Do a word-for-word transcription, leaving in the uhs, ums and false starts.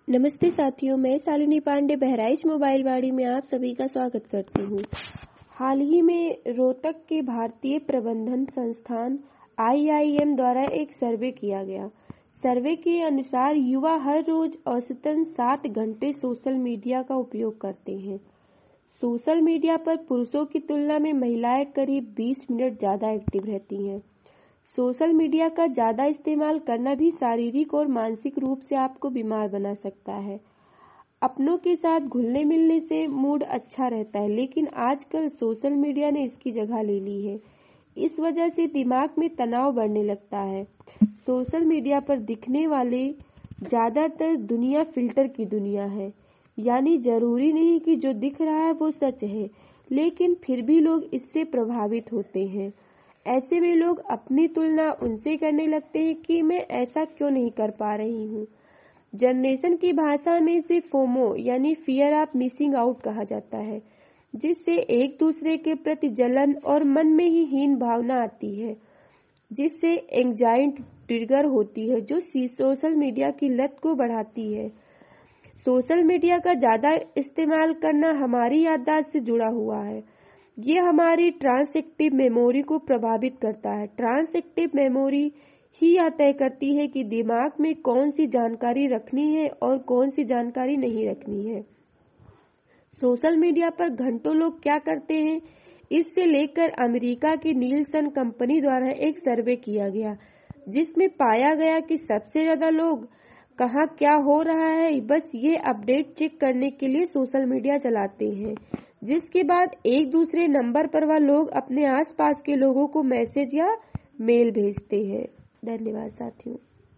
नमस्ते साथियों, मैं शालिनी पांडे बहराइच मोबाइल वाड़ी में आप सभी का स्वागत करती हूँ। हाल ही में रोहतक के भारतीय प्रबंधन संस्थान आई आई एम द्वारा एक सर्वे किया गया। सर्वे के अनुसार युवा हर रोज औसतन सात घंटे सोशल मीडिया का उपयोग करते हैं। सोशल मीडिया पर पुरुषों की तुलना में महिलाएं करीब बीस मिनट ज़्यादा एक्टिव रहती हैं। सोशल मीडिया का ज़्यादा इस्तेमाल करना भी शारीरिक और मानसिक रूप से आपको बीमार बना सकता है। अपनों के साथ घुलने मिलने से मूड अच्छा रहता है, लेकिन आजकल सोशल मीडिया ने इसकी जगह ले ली है। इस वजह से दिमाग में तनाव बढ़ने लगता है। सोशल मीडिया पर दिखने वाले ज़्यादातर दुनिया फिल्टर की दुनिया है, यानी जरूरी नहीं कि जो दिख रहा है वो सच है, लेकिन फिर भी लोग इससे प्रभावित होते हैं। ऐसे में लोग अपनी तुलना उनसे करने लगते हैं कि मैं ऐसा क्यों नहीं कर पा रही हूँ। जनरेशन की भाषा में इसे फोमो यानी फियर ऑफ मिसिंग आउट कहा जाता है, जिससे एक दूसरे के प्रति जलन और मन में ही हीन भावना आती है, जिससे एंजाइटी ट्रिगर होती है, जो सोशल मीडिया की लत को बढ़ाती है। सोशल मीडिया का ज़्यादा इस्तेमाल करना हमारी याददाश्त से जुड़ा हुआ है। ये हमारी ट्रांसएक्टिव मेमोरी को प्रभावित करता है। ट्रांसएक्टिव मेमोरी ही यह तय करती है कि दिमाग में कौन सी जानकारी रखनी है और कौन सी जानकारी नहीं रखनी है। सोशल मीडिया पर घंटों लोग क्या करते हैं, इससे लेकर अमेरिका की नीलसन कंपनी द्वारा एक सर्वे किया गया, जिसमें पाया गया कि सबसे ज़्यादा लोग कहाँ क्या हो रहा है बस ये अपडेट चेक करने के लिए सोशल मीडिया चलाते हैं, जिसके बाद एक दूसरे नंबर पर वह लोग अपने आसपास के लोगों को मैसेज या मेल भेजते हैं। धन्यवाद साथियों।